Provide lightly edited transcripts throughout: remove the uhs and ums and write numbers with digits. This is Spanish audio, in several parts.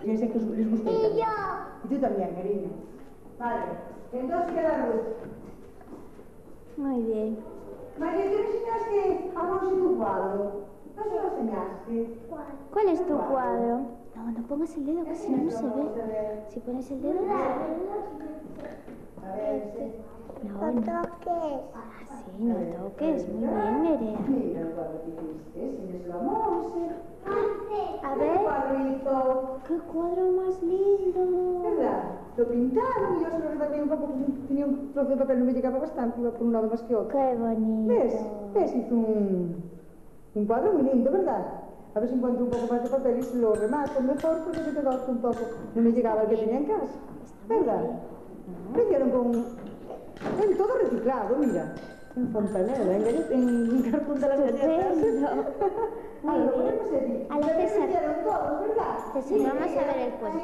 Fíjense que les gusta. Y yo. Y tú también, cariño. Vale. Entonces queda Ruth. Muy bien. María, ¿tú le enseñaste a Rosy tu cuadro? ¿No se lo enseñaste? ¿Cuál es tu cuadro? No, no pongas el dedo, que si no, no se ve. Si pones el dedo, no se ve. A ver, no toques. Ah, sí, no toques. Muy bien, Nerea. Mira el cuadro que hiciste, enséñaselo a Monse. A ver. ¡Qué cuadro más lindo! ¿Verdad? Lo pintaron y yo se lo repartí un poco, tenía un trozo de papel, no me llegaba bastante, iba por un lado más que otro. ¡Qué bonito! ¿Ves? Hizo un cuadro muy lindo, ¿verdad? A ver si encuentro un poco más de papel y se lo remato mejor, porque se quedó un poco, no me llegaba el que tenía en casa, ¿verdad? Lo hicieron en todo reciclado, mira. En fontanela, en cartón de las galletas. Muy bien. A la César. César, vamos a ver el cuento.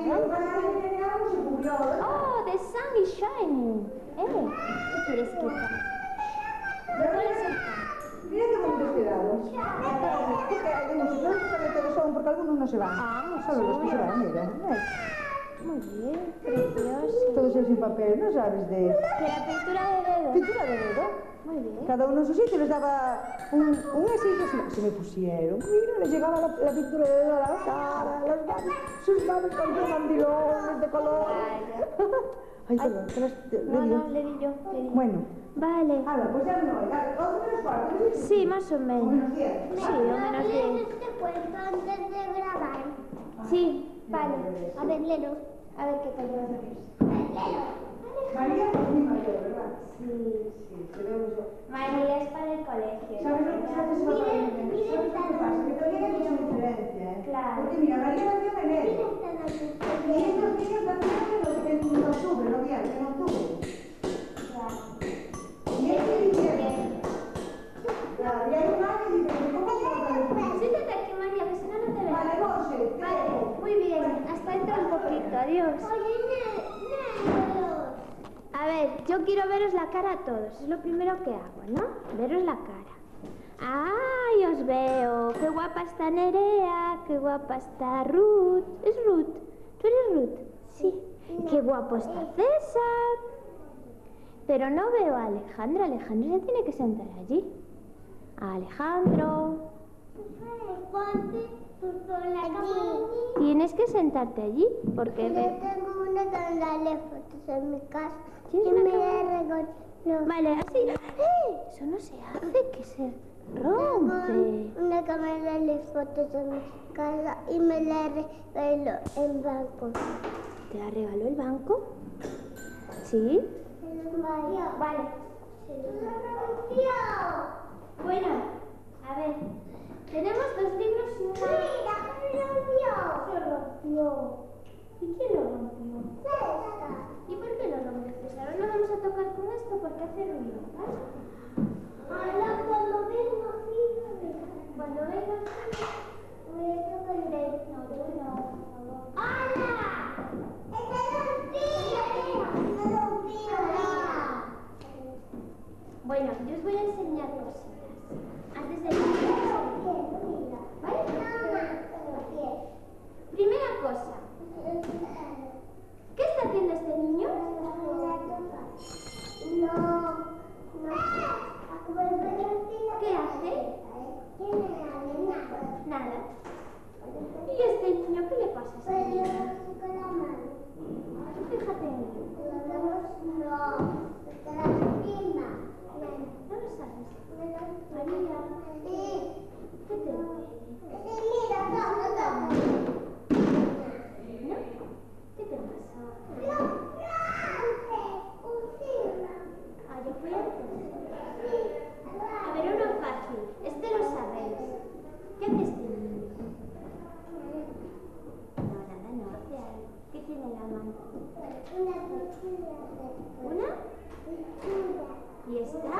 Oh, the sun is shining. ¿Qué quieres quitar? ¿Cuál es el pan? Mira qué bonito quedado. Hay muchos, no solamente lo son, porque algunos no se van. Solo los que se van, mira. Muy bien, precioso. Todo eso sin papel, ¿no sabes de...? ¿Era pintura de dedo? Pintura de dedo. Muy bien. Cada uno en su sitio les daba un esillo, se me pusieron. Mira, les llegaba la pintura de dedo a la cara, las manos, sus manos con mandilones de color. Ay, perdón, No, le di yo. Bueno. Vale. Ahora, pues ya no, ¿11 menos cuarto? Sí, más o menos. ¿O menos 10? Sí, o menos 10. ¿Este cuento antes de grabar? Sí, vale. A ver, léelo. A ver qué tal va. Léelo. María es mi mayor, ¿verdad? Sí. Sí, se ve mucho. María es para el colegio. ¿Sabes lo que pasa? Que todavía hay mucha diferencia, ¿eh? Claro. Porque mira, María nació en enero. Y estos niños nacieron en octubre, noviembre, en octubre. Y este en diciembre. Claro, y hay un año diferente. ¿Cómo se llama? Siéntate aquí, María, que si no, no te veo. Vale, Monse. Vale, muy bien. Hasta dentro un poquito. Adiós. A ver, yo quiero veros la cara a todos. Es lo primero que hago, ¿no? Veros la cara. ¡Ay, os veo! ¡Qué guapa está Nerea! ¡Qué guapa está Ruth! ¿Es Ruth? ¿Tú eres Ruth? Sí. ¡Qué guapo está César! Pero no veo a Alejandro. Alejandro se tiene que sentar allí. Alejandro. Tienes que sentarte allí porque... Yo tengo una cámara de fotos en mi casa. ¿Tienes Y una me cámara? la regaló. Vale, así. Eso no se hace, que se rompe. Tengo una cámara de fotos en mi casa y me la regaló en banco. ¿Te la regaló el banco? ¿Sí? Vale. Bueno, a ver. Tenemos 2 libros y una... Se rompió. ¿Y quién lo rompió? ¿Y por qué lo rompió César? Ahora no vamos a tocar con esto porque hace ruido, ¿vale? Ahora cuando venga aquí, Cuando vengas, me tocaré. no, tú no, por favor. ¡Hola! Bueno, yo os voy a enseñar cositas. Antes de empezar, ¿vale? Primera cosa. ¿Qué está haciendo este niño? ¿Qué hace? Nada. ¿Y este niño qué le pasa a este niño? Fíjate en él. No lo sabes. María, ¿qué te duele? ¿No? ¿Qué te pasa? Ah, yo fui antes. A ver, uno fácil. Este lo sabéis. ¿Qué hace este niño? No, nada, no hace algo. ¿Qué tiene en la mano? ¿Una? ¿Y está?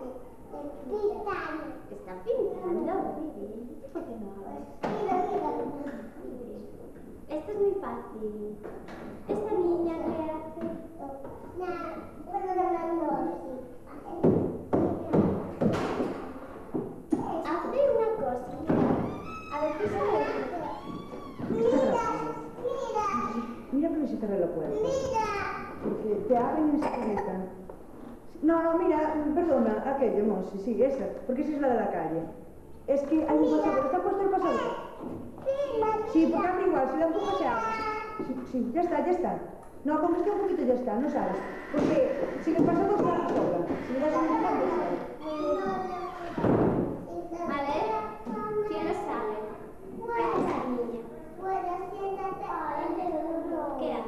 Está pintando. Muy bien. ¿Por qué no hablas? Esto es muy fácil. Esta niña, ¿qué hace? Hace una cosa. A ver, ¿qué se le dice? que se cierre la puerta. Porque te abren enseguida. No, mira, perdona, aquella, Monse, sí, esa, porque esa es la de la calle. Es que hay un pasador, está puesto el pasador. Sí, porque abre igual, si la empujas se abre. Sí, ya está, ya está. No, con que esté un poquito ya está, no sabes. Porque si el pasador se la sobra, si le das un empujón, ya está. A ver, ¿quién lo sabe? ¿Qué hace esa niña? ¿Qué hace?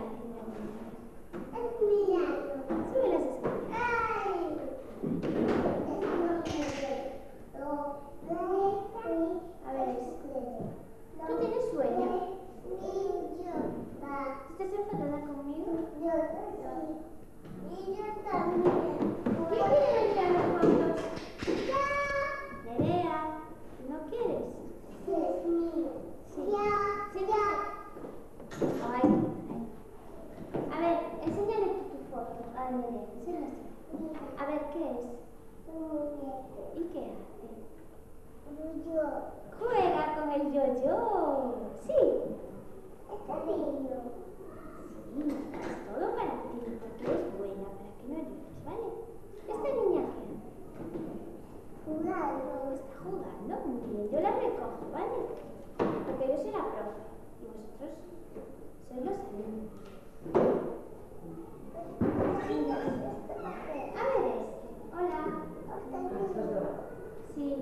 Sube las escaleras. A ver, ¿tú tienes sueño? ¿Estás enfadada conmigo? ¿Quién quiere venir a los juegos? Nerea, ¿no quieres? Sí. Ay, ay. A ver, enséñale tu foto a Nerea, enséñasela. A ver, ¿qué es? ¿Y qué hace? Juega con el yo-yo. Sí. Sí, es todo para ti, porque eres buena, para que no llores, ¿vale? ¿Esta niña qué hace? Está jugando, muy bien. Yo la recojo, ¿vale? Porque yo soy la profe y vosotros sois los alumnos. A ver este. Hola. Sí.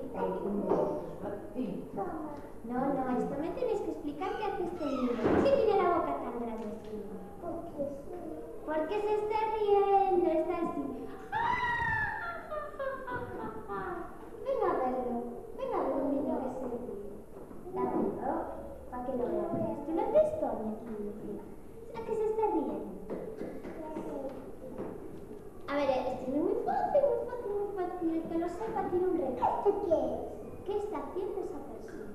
No, esto me tenéis que explicar qué hace este niño. ¿Por qué tiene la boca tan grande este niño? Porque se está riendo, está así. Venga a verlo. Venga a ver un niño que se ríe. Dámelo, para que lo veas. ¿Tú lo has visto, niño? ¿A que se está riendo? A ver, esto es muy fácil, muy fácil, muy fácil. El que lo sepa tiene un regalo. ¿Qué está haciendo esa persona?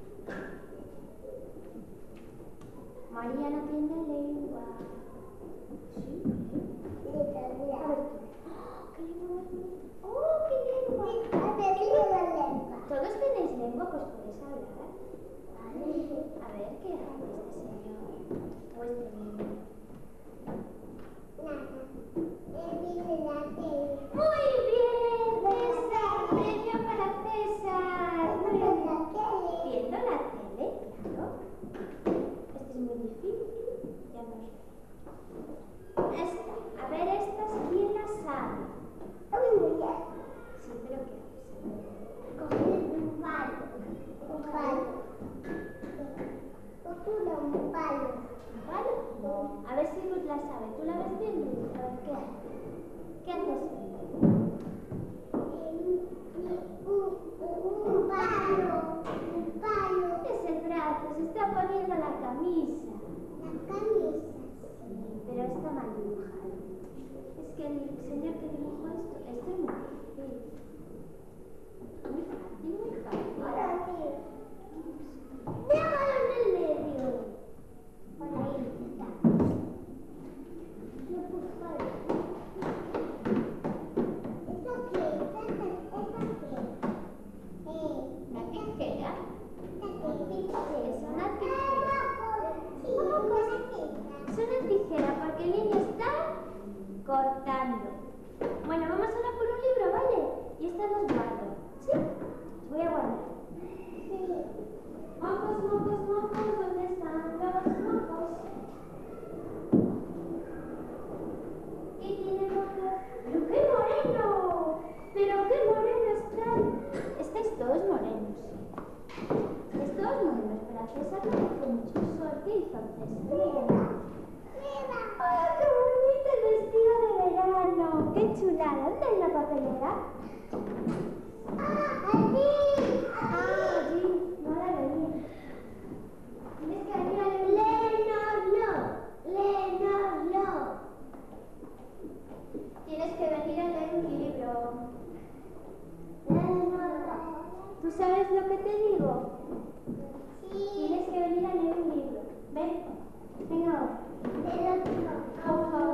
María no tiene lengua. ¿Sí? A ver tú. ¡Oh, qué lengua! ¡Oh, qué lengua! ¿Todos tenéis lengua? Pues podéis hablar. Vale. A ver, ¿qué hace este señor? O este niño. Muy bien, César, premio para César. Muy bien. Viendo la tele, claro. Este es muy difícil. Ya no sé. Esta, a ver, estas, ¿quién las sabe? Sí, pero ¿qué haces? Coger un palo. ¿Un palo? ¿Un palo? No. A ver si Ruth la sabe. ¿Tú la ves bien, Ruth? A ver, ¿qué hace? ¿Qué haces? Un palo. Es el brazo, se está poniendo la camisa. La camisa. Sí, pero está mal dibujado. Es que el señor que dibujó esto es muy difícil. Muy fácil, muy fácil. Ahora sí. Déjalo en el medio. Por ahí está. No puedo parar. ¿Eso qué? ¿Una tijera? Es una tijera. Sí, una Es una tijera porque el niño está cortando. Bueno, vamos a hablar por un libro, ¿vale? Y esta los guardo. ¿Sí? Voy a guardar. Mocos, mocos, mocos, ¿dónde están los mocos? ¿Qué tiene mocos? ¡Pero qué moreno! ¡Pero qué moreno están! Estáis todos morenos, sí. Estáis todos morenos, pero a César no hace mucho sol. ¿Qué hizo César? ¡Ay, qué bonito el vestido de verano! ¡Qué chulada! ¿Dónde hay la papelera? Allí. Allí. No la veía. Tienes que venir a Léenoslo. Tienes que venir a leer un libro. Léenoslo. ¿Tú sabes lo que te digo? Sí. Tienes que venir a leer un libro. Ven. Venga ahora. El otro. Por favor.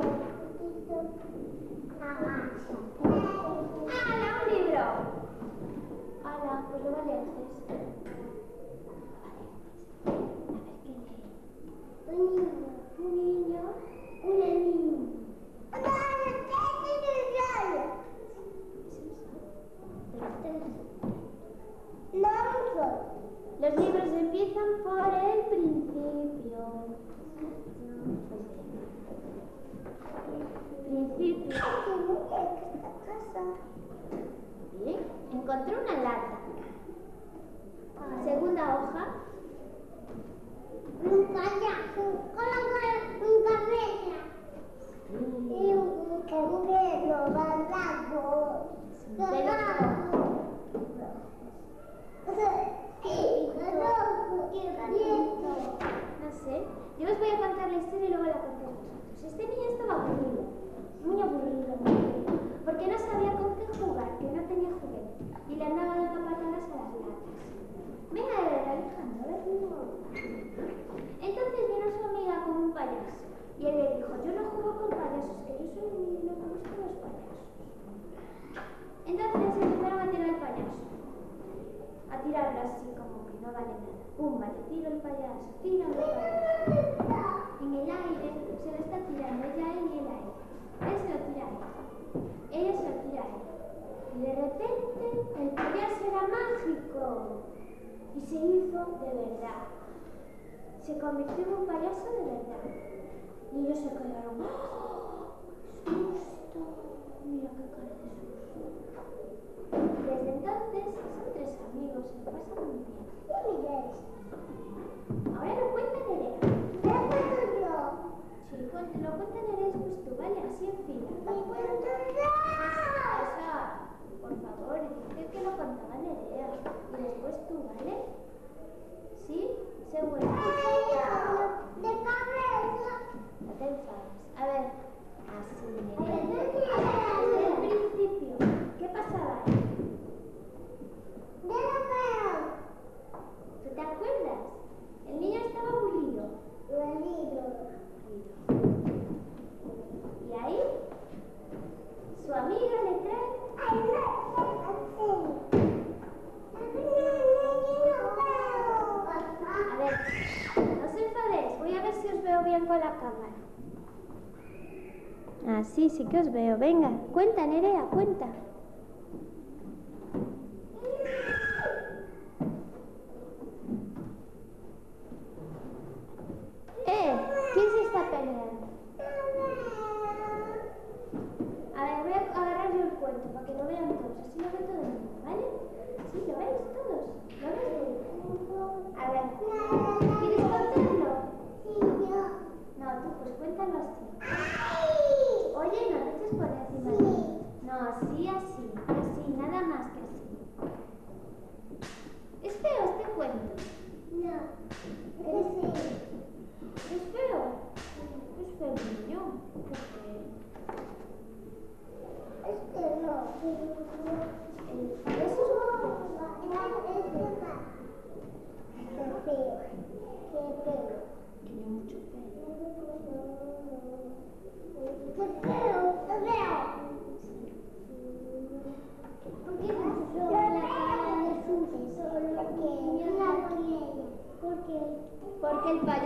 ¡Hala, un libro! ¡Hala, pues lo vale antes! A ver qué lee. Un niño. Un niño. esta casa. Bien, encontré una lata. Segunda hoja. Un payaso con cabeza. Y un pelo blanco. No sé. Yo os voy a contar la historia y luego la contáis vosotros. Este niño estaba aburrido. Muy aburrido, muy aburrido. Porque no sabía con qué jugar, que no tenía juguete. Y le andaba dando patadas a las latas. Venga de ver, Alejandro, a ver cómo. Entonces vino su amiga con un payaso. Y él le dijo, yo no juego con payasos, que yo soy un niño, no me gustan los payasos. Entonces empezaron a tirar el payaso. A tirarlo así como que no vale nada. Pumba, le tiro el payaso, tira el payaso. En el aire, se lo está tirando ella en el aire. Él se lo tira a ella. Ella se lo tira a él. Y de repente el payaso era mágico. Y se hizo de verdad. Se convirtió en un payaso de verdad. Y ellos se quedaron. ¡Oh! ¡Qué susto! Mira qué cara de susto. Desde entonces son tres amigos, se lo pasan muy bien. Ahora lo cuenta Nerea. ¿Lo cuento yo? Sí, lo cuenta Nerea después tú, ¿vale? Así en fila. ¿Lo cuento yo? Esa, por favor, dice que lo contaba Nerea. Y después tú, ¿vale? ¿Sí? Seguro. De cabeza. No te enfades. A ver. Así, Nerea. Desde el principio. ¿Qué pasaba ahí? ¿Tú te acuerdas? El niño estaba aburrido. Y ahí, su amiga le trae. A ver, no os enfadéis. Voy a ver si os veo bien con la cámara. Ah, sí, sí que os veo. Venga, cuenta, Nerea, cuenta. ¿Quién se está peleando? A ver, voy a agarrar yo el cuento para que lo vean todos. Así lo ve todo el mundo, ¿vale? ¿Sí? ¿Lo veis todos? ¿Lo veis? A ver, ¿quieres contarlo? No, tú pues cuéntalo así. Oye, no te eches por encima de mí. No, así, así, nada más que así. ¿Es feo este cuento? ¿Es feo? Es feo, niño. Tiene mucho pelo. Porque el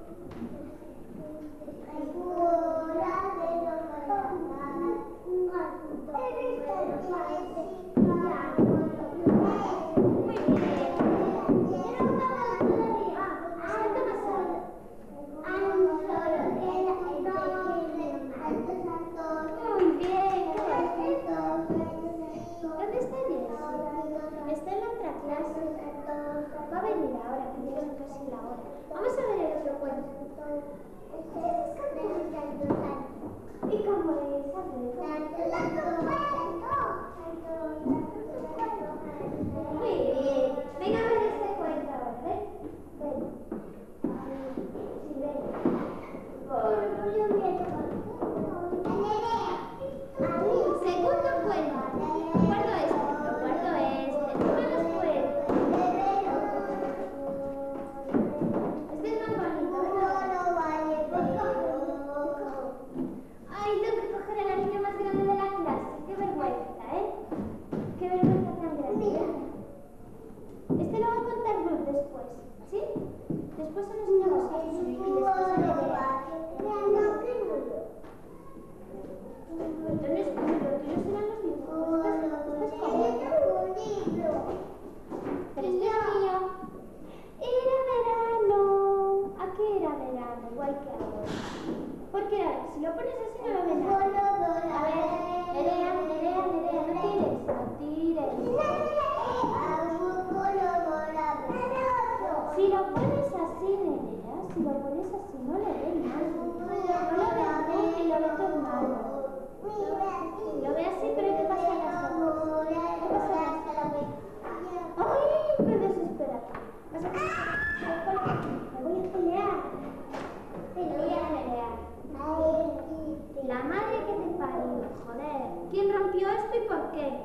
Vamos a ver el otro cuento. ¿Y cómo es? Muy bien. Venga a ver este cuento ahora, ¿ven? Ven. Sí, ven. Segundo cuento. Guardo este. Guardo este. No me los cuento. Este es más bonito, ¿verdad? Ay, tengo que coger a la niña más grande de la clase. Qué vergüenza, ¿eh? Qué vergüenza tan grande. Este lo va a contar Ruth después, ¿sí? Después se lo enseñamos a Jesús y después a Nerea. Esto no es tuyo, tuyos serán los dibujos. Estás cómodo. Pero este es mío. Era verano. ¿A qué era verano? Igual que ahora. Porque ahora, si lo pones así no lo ven nada. A ver, Nerea, no tires, no tires. Si lo pones así, Nerea, si lo pones así no lo ven nada. No lo ven tú y lo ven tu hermano. Lo ve así, pero ¿qué pasa en las ojos? ¿Qué pasa en las ojos? ¡Ay, qué desesperación! Vas a me voy a pelear. Me voy a pelear. La madre que te parió, joder. ¿Quién rompió esto y por qué?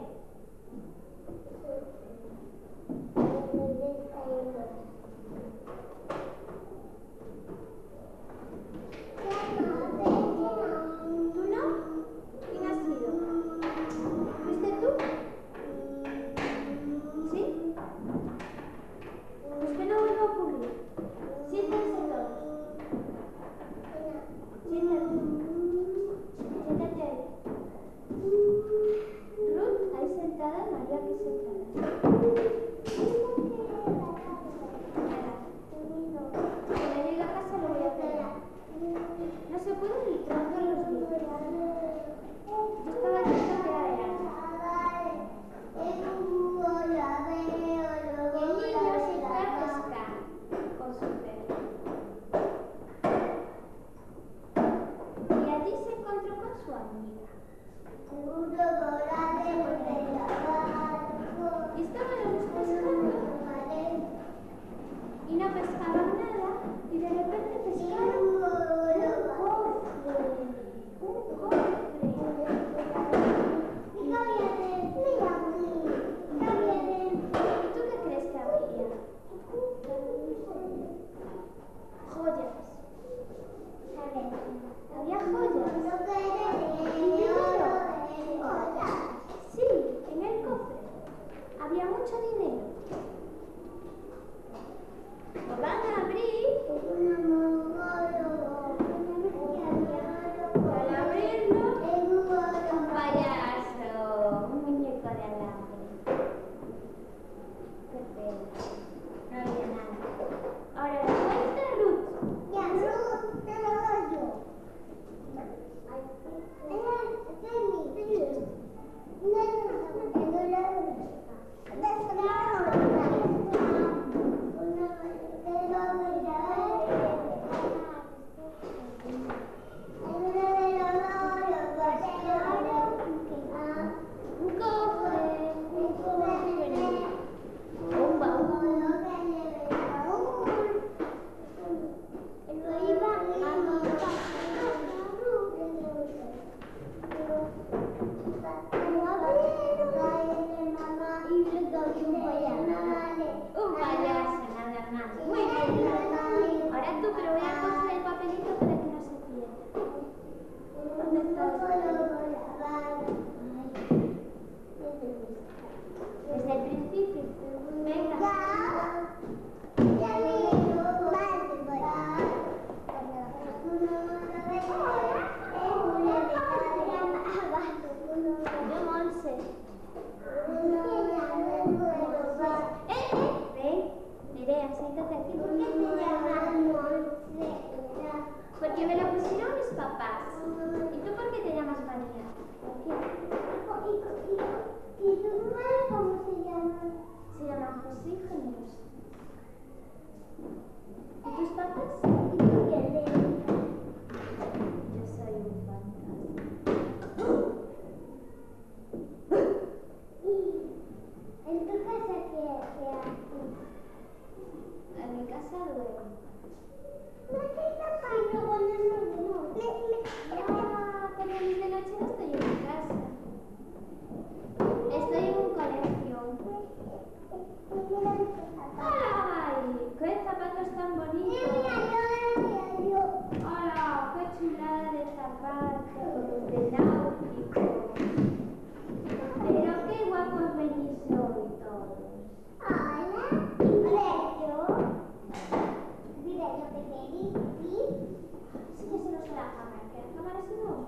Sí que se nos da la cámara, que la cámara se nos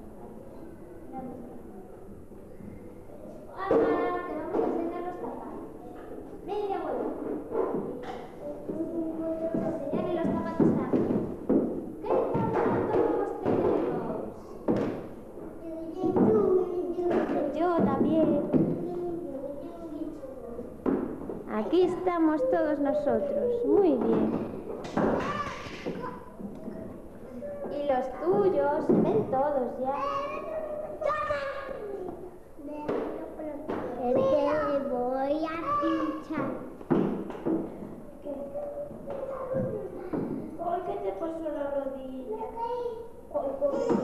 Cámara, te vamos a enseñar los zapatos. Media vuelta. Enseñarle los zapatos a la niña. ¿Qué zapatos tenemos? Yo también. Aquí estamos todos nosotros. Muy bien. Y los tuyos, se ven todos ya. Te voy a pinchar. ¿Por qué te pasó la rodilla?